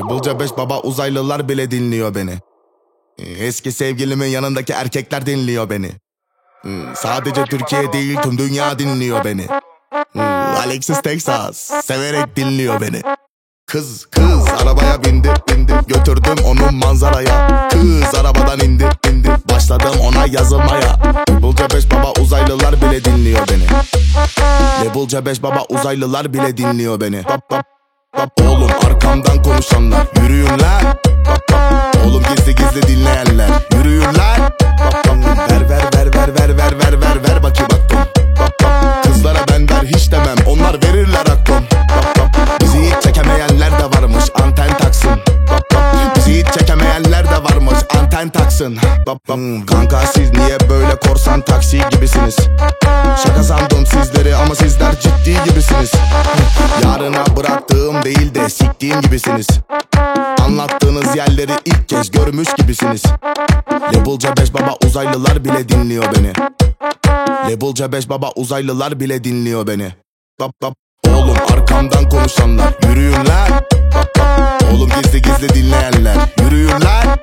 Bulca 5 baba uzaylılar bile dinliyor beni. Eski sevgilimin yanındaki erkekler dinliyor beni. Sadece Türkiye değil tüm dünya dinliyor beni. Alexis Texas severek dinliyor beni. Kız arabaya bindi götürdüm onu manzaraya. Kız arabadan indi başladım ona yazılmaya. Bulca 5 baba uzaylılar bile dinliyor beni. Bulca 5 baba uzaylılar bile dinliyor beni. Oğlum arkamdan konuşanlar yürüyün lan. Oğlum gizli dinleyenler yürüyün lan. Ver bakayım baktım. Kızlara ben der hiç demem, onlar verirler aklım. Bizi hiç çekemeyenler de varmış, anten taksın. Bizi hiç çekemeyenler de varmış, anten taksın. Kanka siz niye böyle korsan taksi gibisiniz? Şaka sandım sizleri ama sizler ciddi gibisiniz. Yarına bıraktığım değil de siktiğim gibisiniz. Anlattığınız yerleri ilk kez görmüş gibisiniz. Bulca 5 baba uzaylılar bile dinliyor beni. Bulca 5 baba uzaylılar bile dinliyor beni. Oğlum arkamdan konuşanlar yürüyün lan. Oğlum gizli dinleyenler yürüyün lan.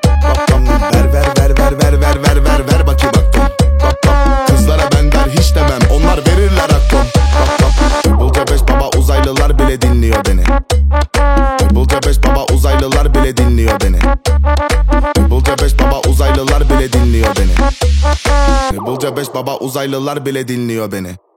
Ver bakayım baktım. Kızlara ben der hiç demem, onlar verirler aklım. Bulca 5 baba uzaylılar bile dinliyor beni. Bulca 5 baba uzaylılar bile dinliyor beni. Bulca 5 baba uzaylılar bile dinliyor beni. Bulca 5 baba uzaylılar bile dinliyor beni.